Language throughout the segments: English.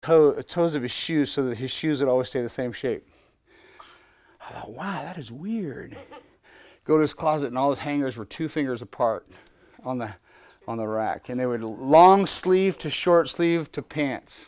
toes of his shoes so that his shoes would always stay the same shape. I thought, wow, that is weird. Go to his closet, and all his hangers were 2 fingers apart on the rack, and they were long sleeve to short sleeve to pants.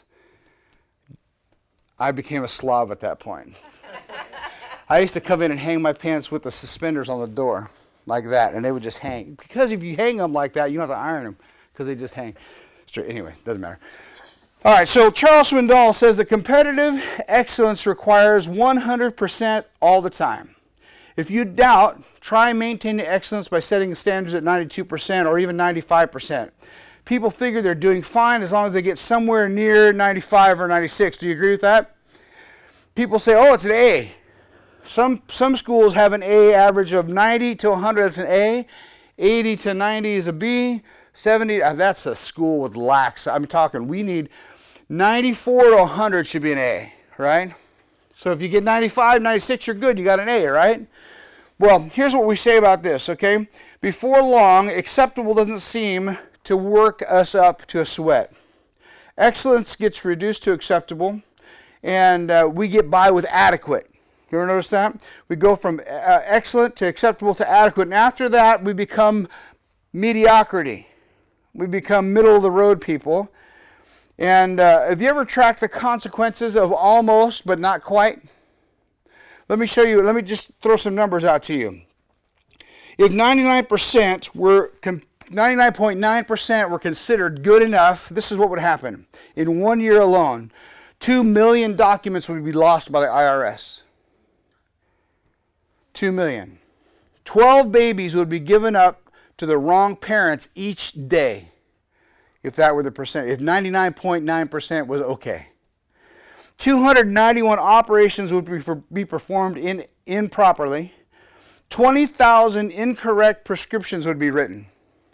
I became a slob at that point. I used to come in and hang my pants with the suspenders on the door like that, and they would just hang. Because if you hang them like that, you don't have to iron them because they just hang straight. Anyway, doesn't matter. All right, so Charles Swindoll says that competitive excellence requires 100% all the time. If you doubt, try maintaining excellence by setting the standards at 92% or even 95%. People figure they're doing fine as long as they get somewhere near 95 or 96. Do you agree with that? People say, oh, it's an A. Some schools have an A average of 90 to 100, that's an A. 80 to 90 is a B. 70, that's a school with lax. I'm talking, we need 94 to 100 should be an A, right? So if you get 95, 96, you're good. You got an A, right? Well, here's what we say about this, okay? Before long, acceptable doesn't seem to work us up to a sweat. Excellence gets reduced to acceptable, and we get by with adequate. You ever notice that? We go from excellent to acceptable to adequate, and after that, we become mediocrity. We become middle-of-the-road people. And have you ever tracked the consequences of almost but not quite? Let me show you. Let me just throw some numbers out to you. If 99.9% were considered good enough, this is what would happen. In 1 year alone, 2 million documents would be lost by the IRS. 2 million. 12 babies would be given up to the wrong parents each day. If that were the percent, if 99.9% was okay. 291 operations would be performed improperly. 20,000 incorrect prescriptions would be written.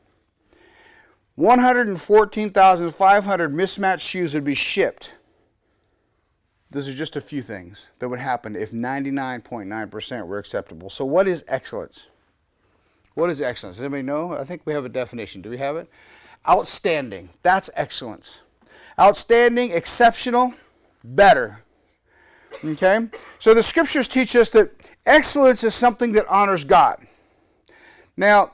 114,500 mismatched shoes would be shipped. Those are just a few things that would happen if 99.9% were acceptable. So what is excellence? What is excellence? Does anybody know? I think we have a definition. Do we have it? Outstanding. That's excellence. Outstanding, exceptional, better. Okay? So the scriptures teach us that excellence is something that honors God. Now,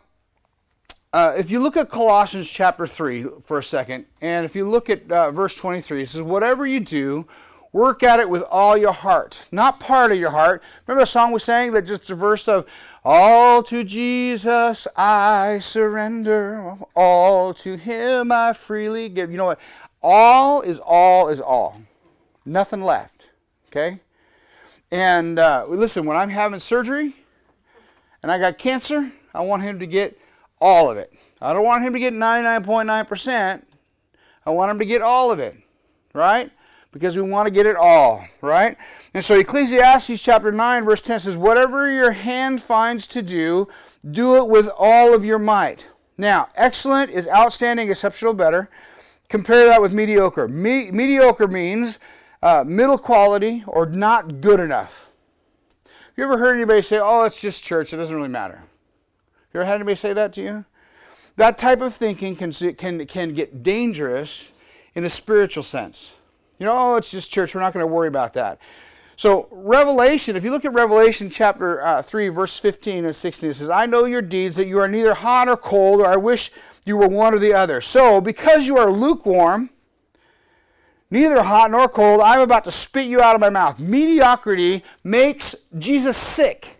if you look at Colossians chapter 3 for a second, and if you look at verse 23, it says, whatever you do, work at it with all your heart, not part of your heart. Remember the song we sang, that just a verse of, all to Jesus I surrender, all to him I freely give. You know what? All is all is all. Nothing left. Okay? And listen, when I'm having surgery and I got cancer, I want him to get all of it. I don't want him to get 99.9%. I want him to get all of it. Right? Because we want to get it all, right? And so Ecclesiastes chapter 9, verse 10 says, whatever your hand finds to do, do it with all of your might. Now, excellent is outstanding, exceptional, better. Compare that with mediocre. Mediocre means middle quality or not good enough. Have you ever heard anybody say, oh, it's just church, it doesn't really matter? You ever had anybody say that to you? That type of thinking can get dangerous in a spiritual sense. You know, oh, it's just church. We're not going to worry about that. So Revelation, if you look at Revelation chapter 3, verse 15 and 16, it says, I know your deeds, that you are neither hot or cold, or I wish you were one or the other. So because you are lukewarm, neither hot nor cold, I'm about to spit you out of my mouth. Mediocrity makes Jesus sick.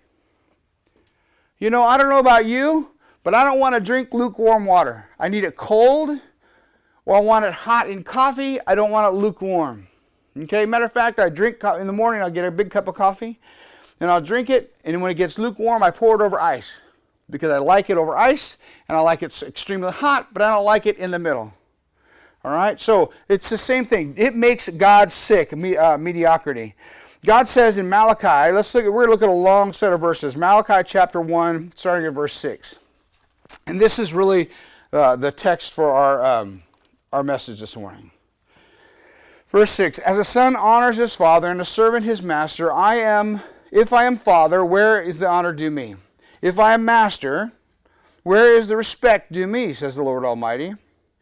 You know, I don't know about you, but I don't want to drink lukewarm water. I need it cold. Or I want it hot in coffee. I don't want it lukewarm. Okay, matter of fact, I drink in the morning, I'll get a big cup of coffee, and I'll drink it, and when it gets lukewarm, I pour it over ice. Because I like it over ice, and I like it extremely hot, but I don't like it in the middle. All right, so it's the same thing. It makes God sick, mediocrity. God says in Malachi, we're going to look at a long set of verses. Malachi chapter 1, starting at verse 6. And this is really the text for our message this morning. Verse 6, as a son honors his father and a servant his master, if I am father, where is the honor due me? If I am master, where is the respect due me, says the Lord Almighty?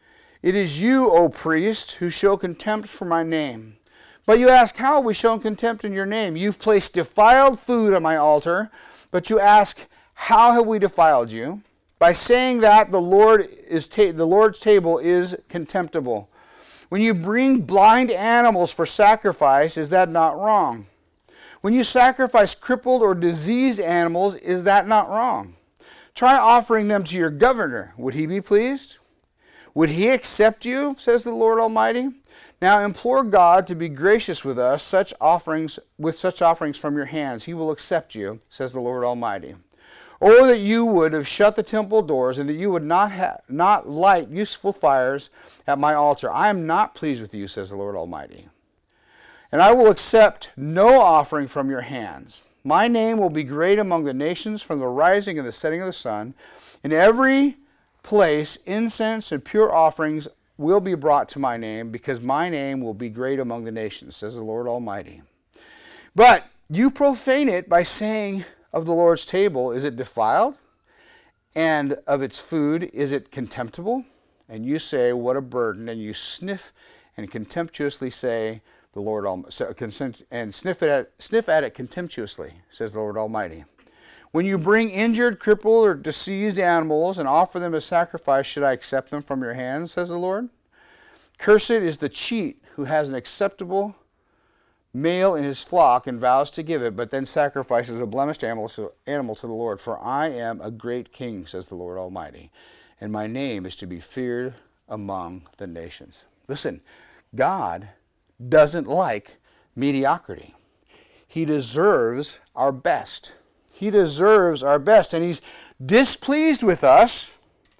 It is you, O priest, who show contempt for my name. But you ask, how have we shown contempt in your name? You've placed defiled food on my altar. But you ask, how have we defiled you? By saying that the Lord's table is contemptible. When you bring blind animals for sacrifice, is that not wrong? When you sacrifice crippled or diseased animals, is that not wrong? Try offering them to your governor. Would he be pleased? Would he accept you, says the Lord Almighty? Now implore God to be gracious with us, such offerings from your hands. He will accept you, says the Lord Almighty. Oh, that you would have shut the temple doors, and that you would not light useful fires at my altar. I am not pleased with you, says the Lord Almighty. And I will accept no offering from your hands. My name will be great among the nations from the rising and the setting of the sun. In every place, incense and pure offerings will be brought to my name, because my name will be great among the nations, says the Lord Almighty. But you profane it by saying of the Lord's table, is it defiled? And of its food, is it contemptible? And you say, what a burden, and you sniff and contemptuously say, the Lord and sniff at it contemptuously, says the Lord Almighty. When you bring injured, crippled, or diseased animals and offer them as sacrifice, should I accept them from your hands, says the Lord? Cursed is the cheat who has an acceptable male in his flock and vows to give it, but then sacrifices a blemished animal to the Lord. For I am a great king, says the Lord Almighty, and my name is to be feared among the nations. Listen, God doesn't like mediocrity. He deserves our best. He deserves our best, and he's displeased with us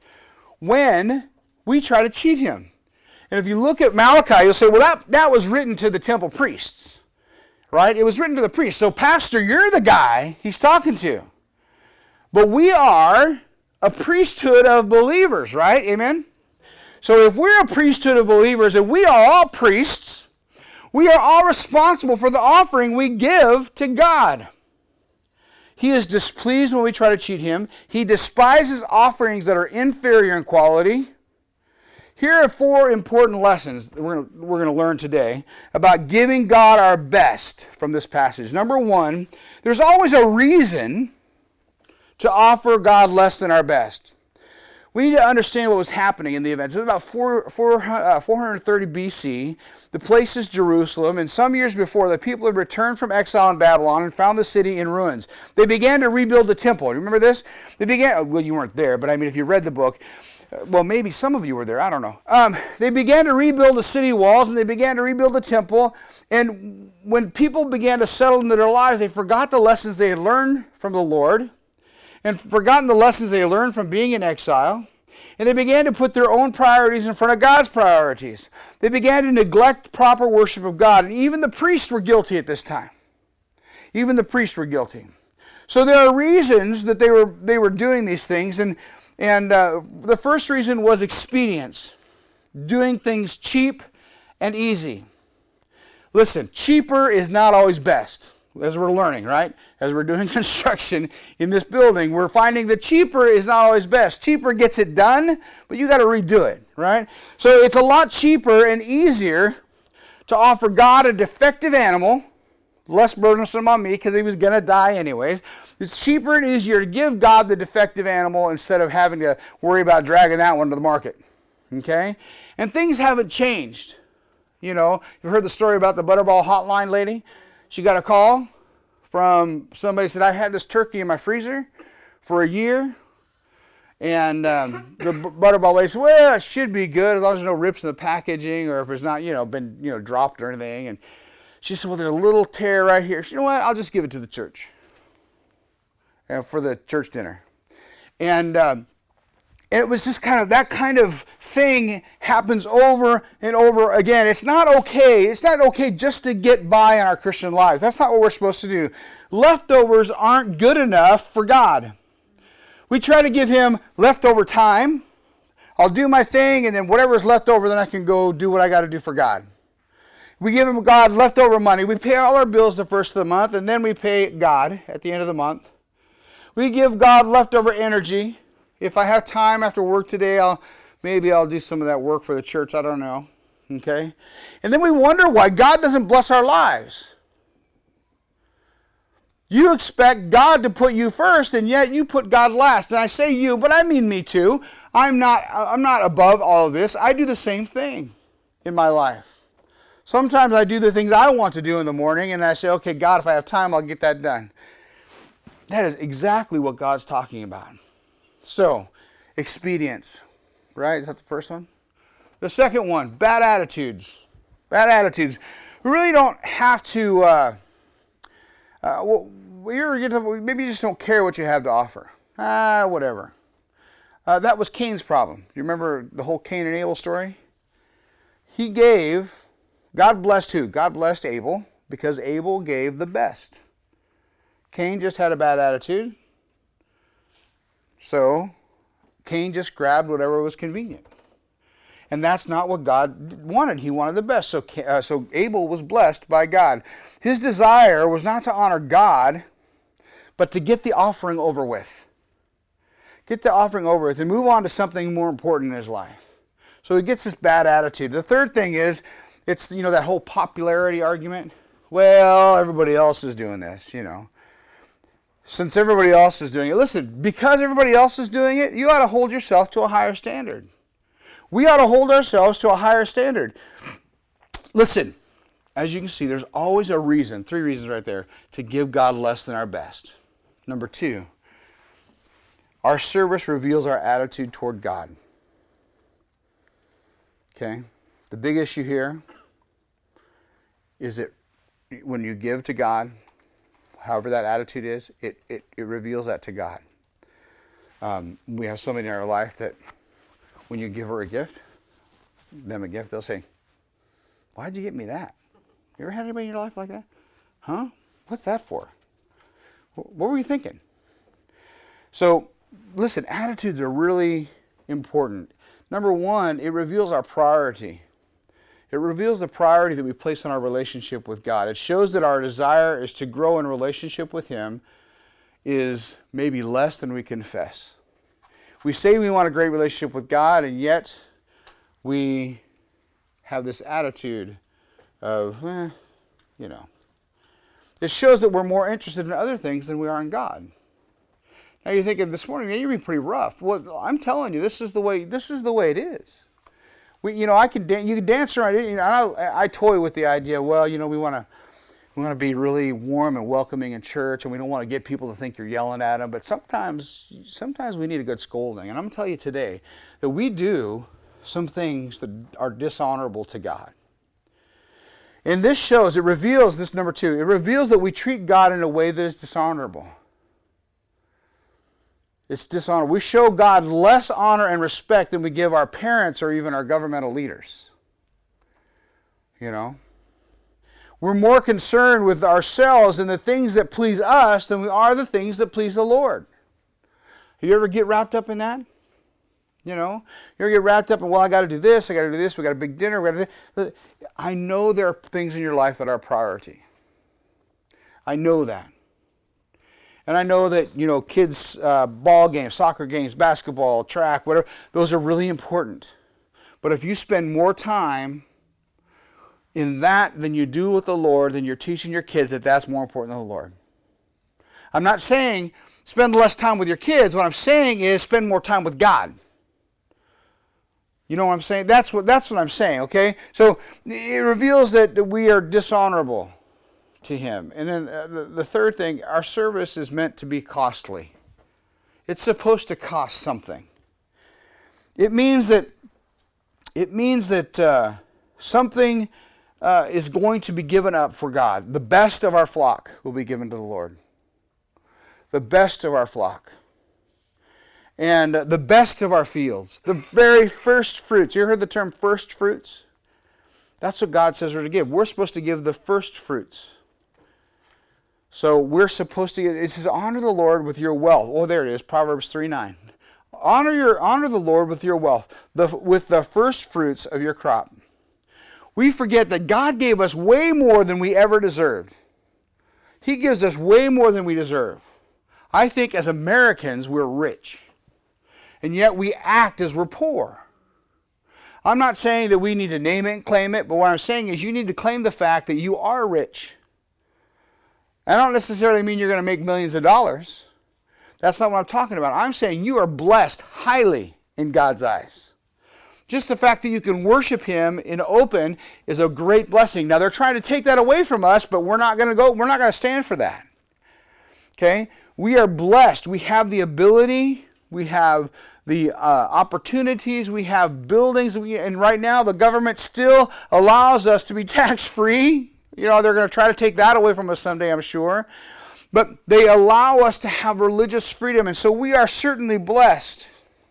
when we try to cheat him. And if you look at Malachi, you'll say, well, that was written to the temple priests, right? It was written to the priests. So, Pastor, you're the guy he's talking to. But we are a priesthood of believers, right? Amen? So if we're a priesthood of believers and we are all priests, we are all responsible for the offering we give to God. He is displeased when we try to cheat him. He despises offerings that are inferior in quality. Here are 4 important lessons that we're going to learn today about giving God our best from this passage. Number 1, there's always a reason to offer God less than our best. We need to understand what was happening in the events. It was about 430 BC. The place is Jerusalem, and some years before, the people had returned from exile in Babylon and found the city in ruins. They began to rebuild the temple. Remember this? Well, you weren't there, but I mean, if you read the book, well, maybe some of you were there. I don't know. They began to rebuild the city walls, and they began to rebuild the temple. And when people began to settle into their lives, they forgot the lessons they had learned from the Lord and forgotten the lessons they learned from being in exile. And they began to put their own priorities in front of God's priorities. They began to neglect proper worship of God. And even the priests were guilty at this time. Even the priests were guilty. So there are reasons that they were doing these things. And the first reason was expedience. Doing things cheap and easy. Listen, cheaper is not always best. As we're learning, right? As we're doing construction in this building, we're finding that cheaper is not always best. Cheaper gets it done, but you got to redo it, right? So it's a lot cheaper and easier to offer God a defective animal, less burdensome on me because he was going to die anyways. It's cheaper and easier to give God the defective animal instead of having to worry about dragging that one to the market, okay? And things haven't changed. You know, you've heard the story about the Butterball hotline lady? She got a call from somebody said, I had this turkey in my freezer for a year. And the Butterball lady said, well, it should be good as long as there's no rips in the packaging or if it's not, been, dropped or anything. And she said, well, there's a little tear right here. She said, you know what? I'll just give it to the church for the church dinner. And it was just that kind of thing happens over and over again. It's not okay. It's not okay just to get by in our Christian lives. That's not what we're supposed to do. Leftovers aren't good enough for God. We try to give him leftover time. I'll do my thing, and then whatever's left over, then I can go do what I got to do for God. We give him God leftover money. We pay all our bills the first of the month, and then we pay God at the end of the month. We give God leftover energy. If I have time after work today, I'll Maybe I'll do some of that work for the church. I don't know. Okay? And then we wonder why God doesn't bless our lives. You expect God to put you first, and yet you put God last. And I say you, but I mean me too. I'm not above all of this. I do the same thing in my life. Sometimes I do the things I want to do in the morning, and I say, okay, God, if I have time, I'll get that done. That is exactly what God's talking about. So, expedience, right? Is that the first one? The second one, bad attitudes. Bad attitudes. We really don't have to... maybe you just don't care what you have to offer. Whatever. That was Cain's problem. You remember the whole Cain and Abel story? He gave, God blessed who? God blessed Abel because Abel gave the best. Cain just had a bad attitude. So Cain just grabbed whatever was convenient. And that's not what God wanted. He wanted the best. So Abel was blessed by God. His desire was not to honor God, but to get the offering over with. Get the offering over with and move on to something more important in his life. So he gets this bad attitude. The third thing is, it's that whole popularity argument. Well, everybody else is doing this, Since everybody else is doing it. Listen, because everybody else is doing it, you ought to hold yourself to a higher standard. We ought to hold ourselves to a higher standard. Listen, as you can see, there's always a reason, 3 reasons right there, to give God less than our best. Number 2, our service reveals our attitude toward God. Okay? The big issue here is that when you give to God, however that attitude is, it reveals that to God. We have somebody in our life that when you give her a gift, they'll say, why'd you get me that? You ever had anybody in your life like that? Huh? What's that for? What were you thinking? So, listen, attitudes are really important. Number 1, it reveals our priority. It reveals the priority that we place on our relationship with God. It shows that our desire is to grow in relationship with Him is maybe less than we confess. We say we want a great relationship with God, and yet we have this attitude of, It shows that we're more interested in other things than we are in God. Now you're thinking this morning, you're being pretty rough. Well, I'm telling you, this is the way it is. You can dance around it. I toy with the idea. Well, we want to be really warm and welcoming in church, and we don't want to get people to think you're yelling at them. But sometimes we need a good scolding. And I'm going to tell you today that we do some things that are dishonorable to God. And this reveals this number 2. It reveals that we treat God in a way that is dishonorable. It's dishonorable. We show God less honor and respect than we give our parents or even our governmental leaders. We're more concerned with ourselves and the things that please us than we are the things that please the Lord. You ever get wrapped up in that? You ever get wrapped up in, well, I got to do this, we got a big dinner, we got to do this. I know there are things in your life that are a priority. I know that. And I know that, kids' ball games, soccer games, basketball, track, whatever, those are really important. But if you spend more time in that than you do with the Lord, then you're teaching your kids that that's more important than the Lord. I'm not saying spend less time with your kids. What I'm saying is spend more time with God. You know what I'm saying? That's what I'm saying, okay? So it reveals that we are dishonorable to Him. And then the third thing, our service is meant to be costly. It's supposed to cost something. It means that something is going to be given up for God. The best of our flock will be given to the Lord. The best of our flock. And the best of our fields. The very first fruits. You ever heard the term first fruits? That's what God says we're to give. We're supposed to give the first fruits. So we're supposed to, it says, honor the Lord with your wealth. Oh, there it is, Proverbs 3:9. Honor the Lord with your wealth, with the first fruits of your crop. We forget that God gave us way more than we ever deserved. He gives us way more than we deserve. I think as Americans, we're rich. And yet we act as we're poor. I'm not saying that we need to name it and claim it, but what I'm saying is you need to claim the fact that you are rich. I don't necessarily mean you're going to make millions of dollars. That's not what I'm talking about. I'm saying you are blessed highly in God's eyes. Just the fact that you can worship Him in open is a great blessing. Now, they're trying to take that away from us, but we're not going to stand for that. Okay? We are blessed. We have the ability. We have the opportunities. We have buildings. And right now, the government still allows us to be tax-free. You know, they're going to try to take that away from us someday, I'm sure. But they allow us to have religious freedom. And so we are certainly blessed.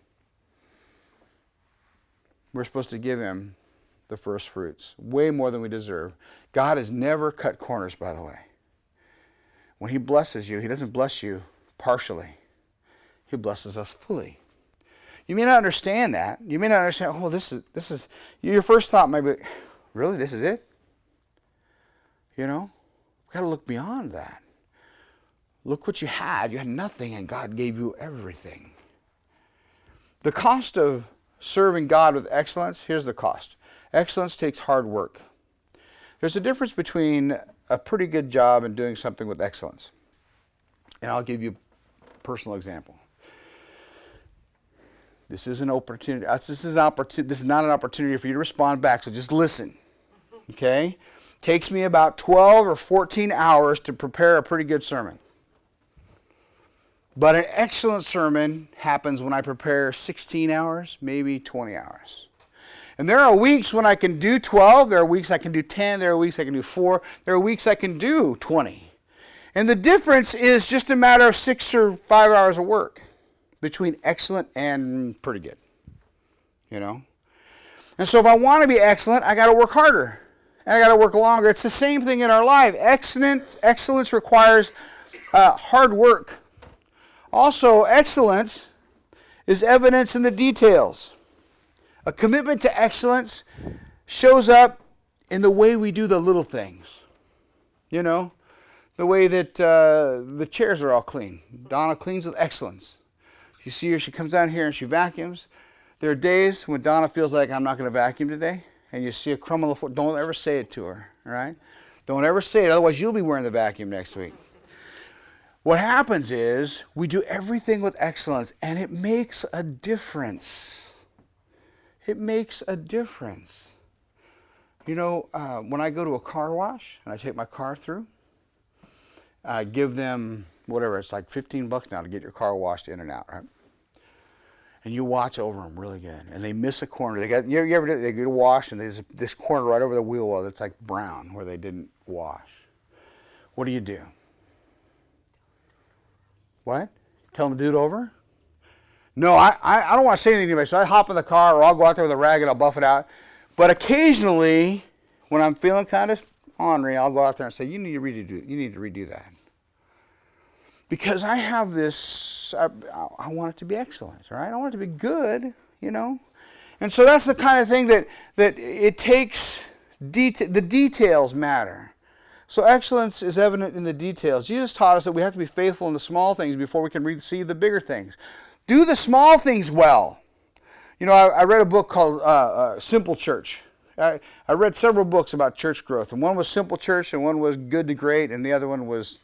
We're supposed to give Him the first fruits, way more than we deserve. God has never cut corners, by the way. When He blesses you, He doesn't bless you partially. He blesses us fully. You may not understand that. You may not understand, oh, this is, your first thought might be, really, this is it? You know, we've got to look beyond that. Look what you had. You had nothing, and God gave you everything. The cost of serving God with excellence, here's the cost. Excellence takes hard work. There's a difference between a pretty good job and doing something with excellence. And I'll give you a personal example. This is an opportunity. This is not an opportunity for you to respond back, so just listen. Okay? Takes me about 12 or 14 hours to prepare a pretty good sermon. But an excellent sermon happens when I prepare 16 hours, maybe 20 hours. And there are weeks when I can do 12, there are weeks I can do 10, there are weeks I can do 4, there are weeks I can do 20. And the difference is just a matter of 6 or 5 hours of work between excellent and pretty good. You know? And so if I want to be excellent, I got to work harder. And I got to work longer. It's the same thing in our life. Excellence requires hard work. Also, excellence is evidence in the details. A commitment to excellence shows up in the way we do the little things. You know, the way that the chairs are all clean. Donna cleans with excellence. You see her, she comes down here and she vacuums. There are days when Donna feels like, I'm not going to vacuum today. And you see a crumb on the floor. Don't ever say it to her, all right? Don't ever say it, otherwise you'll be wearing the vacuum next week. What happens is we do everything with excellence, and it makes a difference. It makes a difference. You know, when I go to a car wash and I take my car through, I give them whatever, it's like $15 now to get your car washed in and out, right? And you watch over them really good, and they miss a corner. They get a wash, and there's this corner right over the wheel well that's like brown where they didn't wash. What do? What? Tell them to do it over? No, I don't want to say anything to anybody, so I hop in the car, or I'll go out there with a rag and I'll buff it out. But occasionally, when I'm feeling kind of ornery, I'll go out there and say, you need to redo that. Because I have this, I want it to be excellent, right? I want it to be good, you know? And so that's the kind of thing that it takes, the details matter. So excellence is evident in the details. Jesus taught us that we have to be faithful in the small things before we can receive the bigger things. Do the small things well. You know, I read a book called Simple Church. I read several books about church growth, and one was Simple Church, and one was Good to Great, and the other one was,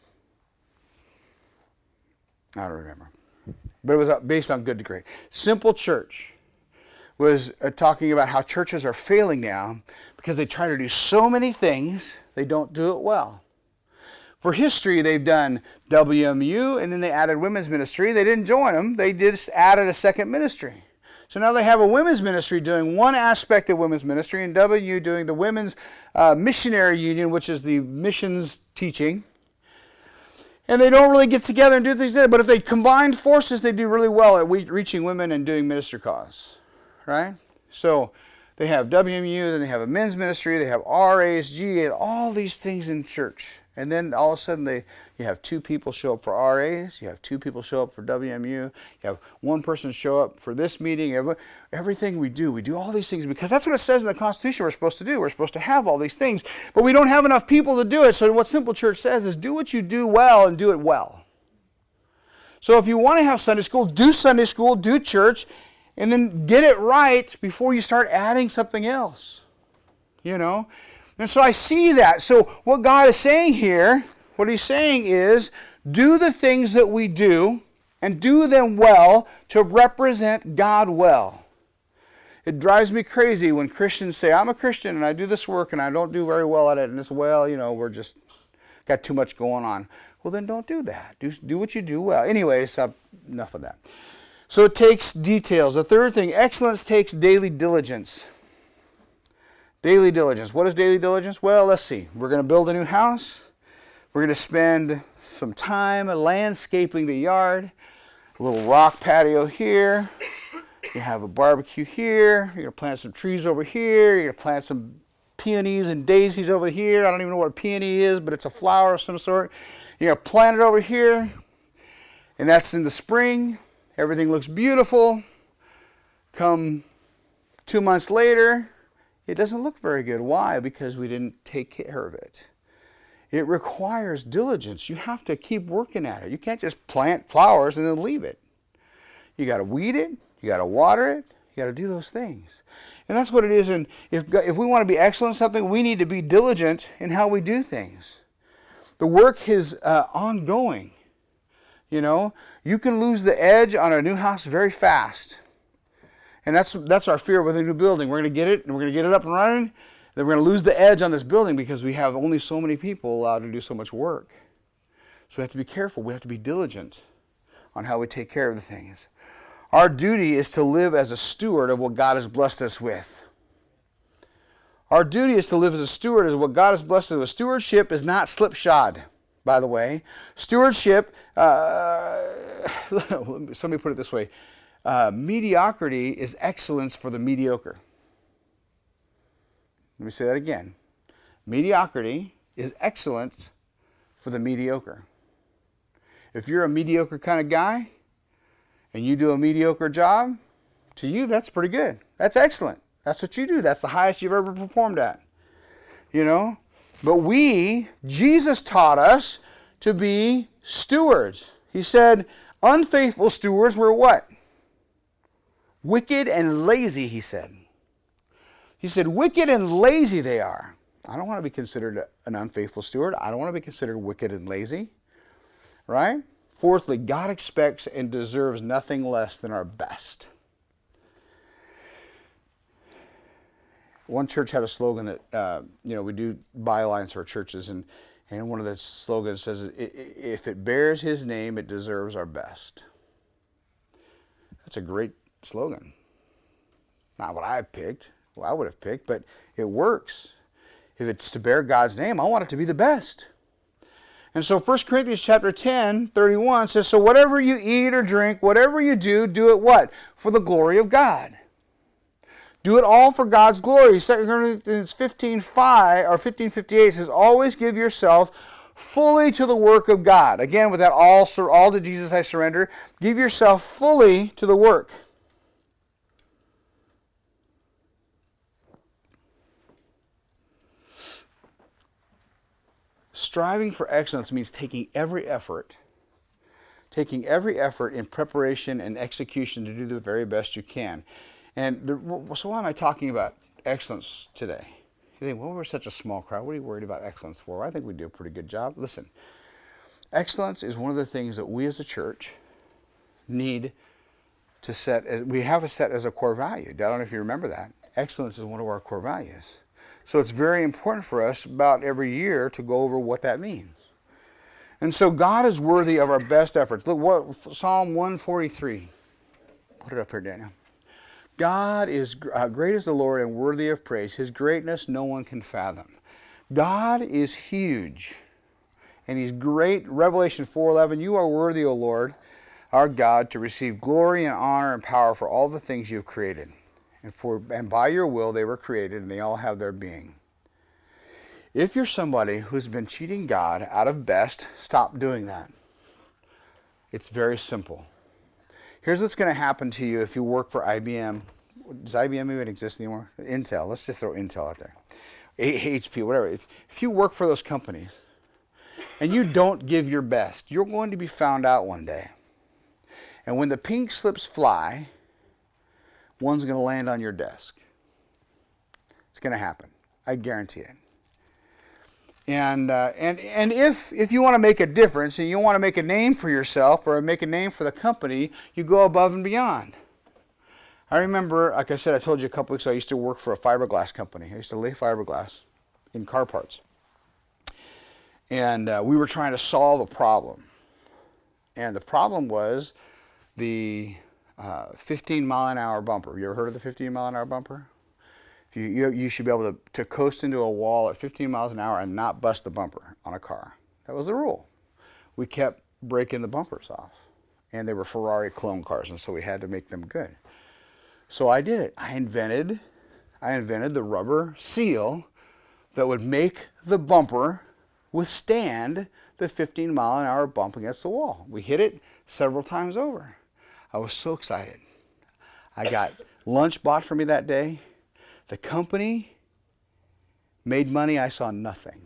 I don't remember. But it was based on Good to Great. Simple Church was talking about how churches are failing now because they try to do so many things, they don't do it well. For history, they've done WMU, and then they added women's ministry. They didn't join them. They just added a second ministry. So now they have a women's ministry doing one aspect of women's ministry, and WU doing the Women's Missionary Union, which is the missions teaching. And they don't really get together and do things there. But if they combined forces, they do really well at reaching women and doing minister cause. Right? So they have WMU, then they have a men's ministry, they have RAs, GAs, all these things in church. And then all of a sudden you have 2 people show up for RAs, you have 2 people show up for WMU, you have 1 person show up for this meeting. Everything we do all these things because that's what it says in the Constitution we're supposed to do. We're supposed to have all these things, but we don't have enough people to do it. So what Simple Church says is do what you do well and do it well. So if you want to have Sunday school, do church, and then get it right before you start adding something else. You know? And so I see that. So what God is saying here, what he's saying is, do the things that we do and do them well to represent God well. It drives me crazy when Christians say, I'm a Christian and I do this work and I don't do very well at it. And it's, well, you know, we're just got too much going on. Well, then don't do that. Do what you do well. Anyways, enough of that. So it takes details. The third thing, excellence takes daily diligence. Daily diligence. What is daily diligence? Well, let's see. We're going to build a new house. We're going to spend some time landscaping the yard. A little rock patio here. You have a barbecue here. You're going to plant some trees over here. You're going to plant some peonies and daisies over here. I don't even know what a peony is, but it's a flower of some sort. You're going to plant it over here. And that's in the spring. Everything looks beautiful. Come 2 months later, it doesn't look very good. Why? Because we didn't take care of it. It requires diligence. You have to keep working at it. You can't just plant flowers and then leave it. You got to weed it. You got to water it. You got to do those things. And that's what it is. And if we want to be excellent in something, we need to be diligent in how we do things. The work is ongoing. You know, you can lose the edge on a new house very fast. And that's our fear with a new building. We're going to get it, and we're going to get it up and running. Then we're going to lose the edge on this building because we have only so many people allowed to do so much work. So we have to be careful. We have to be diligent on how we take care of the things. Our duty is to live as a steward of what God has blessed us with. Our duty is to live as a steward of what God has blessed us with. Stewardship is not slipshod, by the way. Stewardship, somebody put it this way, mediocrity is excellence for the mediocre. Let me say that again. Mediocrity is excellence for the mediocre. If you're a mediocre kind of guy and you do a mediocre job, to you that's pretty good. That's excellent. That's what you do. That's the highest you've ever performed at. You know? But Jesus taught us to be stewards. He said, unfaithful stewards were what? Wicked and lazy, he said. He said, wicked and lazy they are. I don't want to be considered an unfaithful steward. I don't want to be considered wicked and lazy. Right? Fourthly, God expects and deserves nothing less than our best. One church had a slogan that, we do bylines for churches, and one of the slogans says, if it bears his name, it deserves our best. That's a great slogan. Not what I picked. Well, I would have picked, but it works. If it's to bear God's name, I want it to be the best. And so 1 Corinthians chapter 10, 31 says, so whatever you eat or drink, whatever you do it what? For the glory of God. Do it all for God's glory. 2 Corinthians 15:5 or 15:58 says, always give yourself fully to the work of God. Again, with that all to Jesus I surrender. Give yourself fully to the work. Striving for excellence means taking every effort in preparation and execution to do the very best you can. And so why am I talking about excellence today? You think, well, we're such a small crowd. What are you worried about excellence for? Well, I think we do a pretty good job. Listen, excellence is one of the things that we as a church need to set. We have a set as a core value. I don't know if you remember that. Excellence is one of our core values. So it's very important for us about every year to go over what that means. And so God is worthy of our best efforts. Look, what Psalm 143. Put it up here, Daniel. God is great is the Lord and worthy of praise. His greatness no one can fathom. God is huge and he's great. Revelation 4:11, you are worthy, O Lord, our God, to receive glory and honor and power for all the things you have created. And by your will they were created, and they all have their being. If you're somebody who's been cheating God out of best, stop doing that. It's very simple. Here's what's going to happen to you if you work for IBM. Does IBM even exist anymore? Intel. Let's just throw Intel out there. HP, whatever. If you work for those companies and you don't give your best, you're going to be found out one day. And when the pink slips fly, one's going to land on your desk. It's going to happen. I guarantee it. And if you want to make a difference and you want to make a name for yourself or make a name for the company, you go above and beyond. I remember, like I said, I told you a couple weeks ago, I used to work for a fiberglass company. I used to lay fiberglass in car parts. And we were trying to solve a problem. And the problem was the 15-mile-an-hour bumper. You ever heard of the 15-mile-an-hour bumper? You should be able to coast into a wall at 15 miles an hour and not bust the bumper on a car. That was the rule. We kept breaking the bumpers off. And they were Ferrari clone cars, and so we had to make them good. So I did it. I invented the rubber seal that would make the bumper withstand the 15-mile-an-hour bump against the wall. We hit it several times over. I was so excited. I got lunch bought for me that day. The company made money. I saw nothing.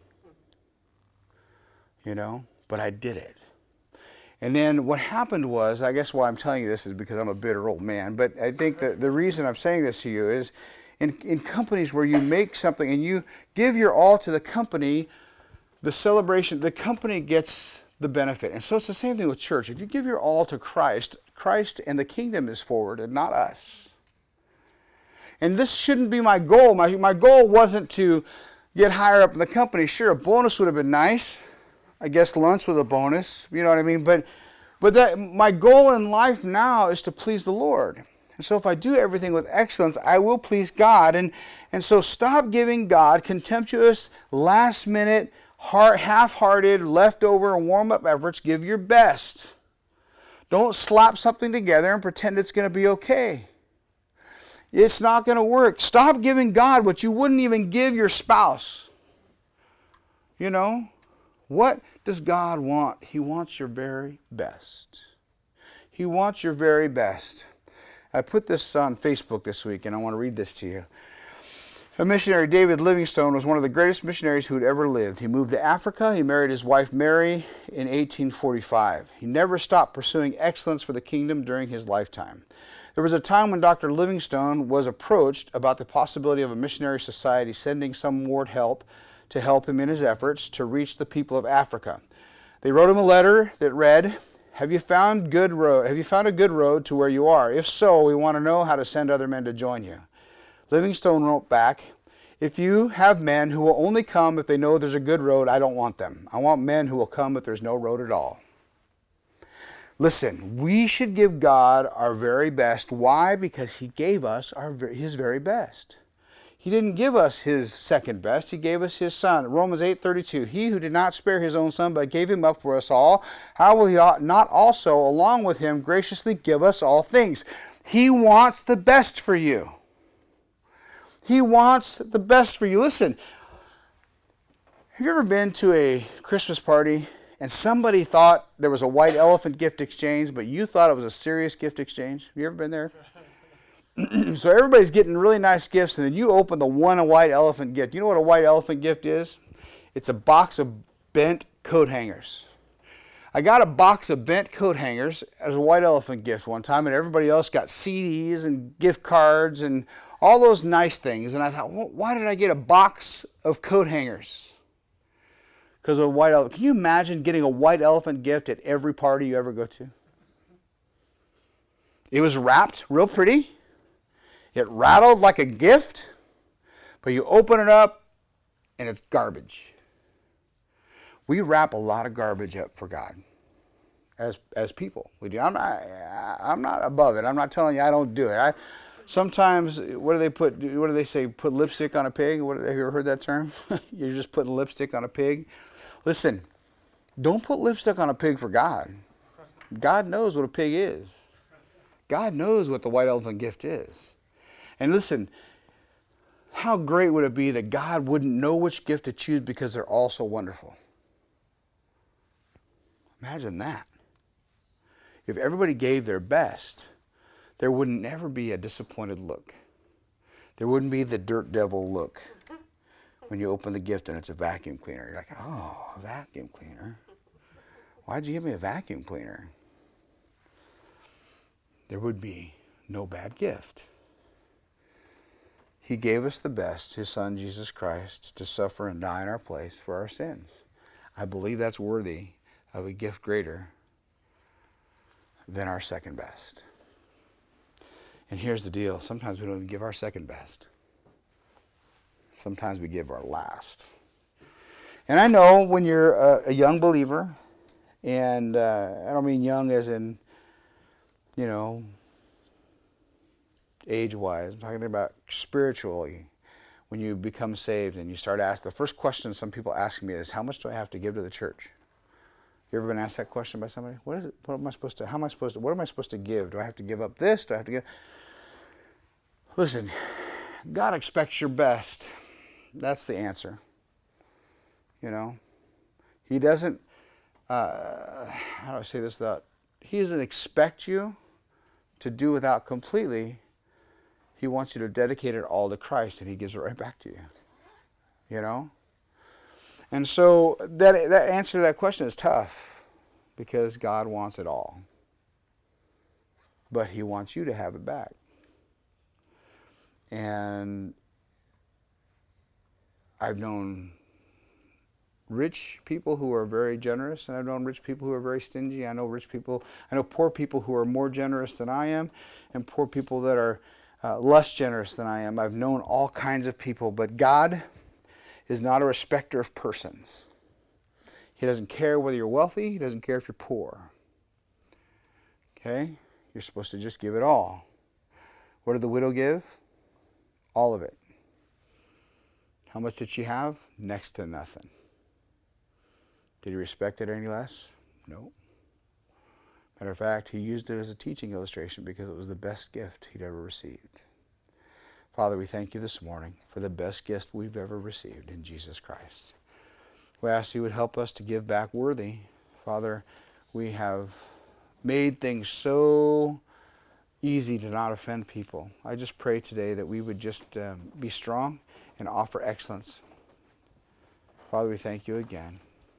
But I did it. And then what happened was, I guess why I'm telling you this is because I'm a bitter old man, but I think that the reason I'm saying this to you is in companies where you make something and you give your all to the company, the celebration, the company gets the benefit. And so it's the same thing with church. If you give your all to Christ, Christ and the kingdom is forward and not us. And this shouldn't be my goal. My goal wasn't to get higher up in the company. Sure, a bonus would have been nice. I guess lunch was a bonus, you know what I mean? But my goal in life now is to please the Lord. And so if I do everything with excellence, I will please God. And so stop giving God contemptuous, last-minute, half-hearted, leftover, warm-up efforts. Give your best. Don't slap something together and pretend it's going to be okay. It's not going to work. Stop giving God what you wouldn't even give your spouse. What does God want? He wants your very best. He wants your very best. I put this on Facebook this week, and I want to read this to you. A missionary, David Livingstone, was one of the greatest missionaries who had ever lived. He moved to Africa. He married his wife Mary in 1845. He never stopped pursuing excellence for the kingdom during his lifetime. There was a time when Dr. Livingstone was approached about the possibility of a missionary society sending some ward help to help him in his efforts to reach the people of Africa. They wrote him a letter that read, Have you found a good road to where you are? If so, we want to know how to send other men to join you. Livingstone wrote back, If you have men who will only come if they know there's a good road, I don't want them. I want men who will come if there's no road at all. Listen, we should give God our very best. Why? Because He gave us His very best. He didn't give us His second best. He gave us His Son. Romans 8:32, He who did not spare His own Son, but gave Him up for us all, how will He not also, along with Him, graciously give us all things? He wants the best for you. He wants the best for you. Listen, have you ever been to a Christmas party and somebody thought there was a white elephant gift exchange, but you thought it was a serious gift exchange? Have you ever been there? So everybody's getting really nice gifts, and then you open the one white elephant gift. You know what a white elephant gift is? It's a box of bent coat hangers. I got a box of bent coat hangers as a white elephant gift one time, and everybody else got CDs and gift cards and all those nice things. And I thought, well, why did I get a box of coat hangers? Because of a white elephant. Can you imagine getting a white elephant gift at every party you ever go to? It was wrapped real pretty. It rattled like a gift, but you open it up and it's garbage. We wrap a lot of garbage up for God as people. We do. I'm not above it. I'm not telling you I don't do it. Sometimes, what do they say? Put lipstick on a pig? Have you ever heard that term? You're just putting lipstick on a pig. Listen, don't put lipstick on a pig for God. God knows what a pig is. God knows what the white elephant gift is. And listen, how great would it be that God wouldn't know which gift to choose because they're all so wonderful? Imagine that. If everybody gave their best, there would never be a disappointed look. There wouldn't be the dirt devil look when you open the gift and it's a vacuum cleaner. You're like, oh, a vacuum cleaner. Why'd you give me a vacuum cleaner? There would be no bad gift. He gave us the best, his Son, Jesus Christ, to suffer and die in our place for our sins. I believe that's worthy of a gift greater than our second best. And here's the deal. Sometimes we don't even give our second best. Sometimes we give our last. And I know when you're a young believer, and I don't mean young as in, age-wise. I'm talking about spiritually. When you become saved and you start asking, the first question some people ask me is, how much do I have to give to the church? You ever been asked that question by somebody? What is it? What am I supposed to give? Do I have to give up this? Do I have to give? Listen, God expects your best. That's the answer. He doesn't, how do I say this he doesn't expect you to do without completely. He wants you to dedicate it all to Christ, and he gives it right back to you. And so that answer to that question is tough, because God wants it all. But he wants you to have it back. And I've known rich people who are very generous, and I've known rich people who are very stingy. I know poor people who are more generous than I am, and poor people that are less generous than I am. I've known all kinds of people, but God is not a respecter of persons. He doesn't care whether you're wealthy. He doesn't care if you're poor. Okay? You're supposed to just give it all. What did the widow give? All of it. How much did she have? Next to nothing. Did he respect it any less? No. Matter of fact, he used it as a teaching illustration because it was the best gift he'd ever received. Father, we thank you this morning for the best gift we've ever received in Jesus Christ. We ask you would help us to give back worthy. Father, we have made things so easy to not offend people. I just pray today that we would just be strong and offer excellence. Father, we thank you again.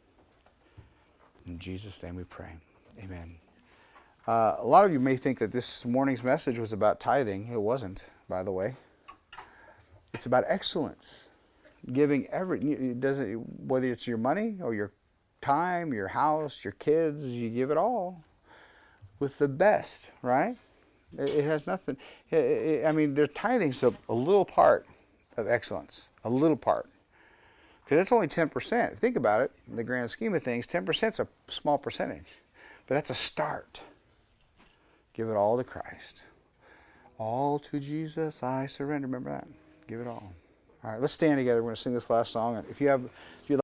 In Jesus' name we pray. Amen. A lot of you may think that this morning's message was about tithing. It wasn't, by the way. It's about excellence. Giving whether it's your money or your time, your house, your kids, you give it all with the best, right? It has nothing. Their tithing's a little part of excellence, a little part. Because that's only 10%. Think about it, in the grand scheme of things, 10% is a small percentage. But that's a start. Give it all to Christ. All to Jesus I surrender. Remember that. Give it all. All right, let's stand together. We're going to sing this last song. If you'd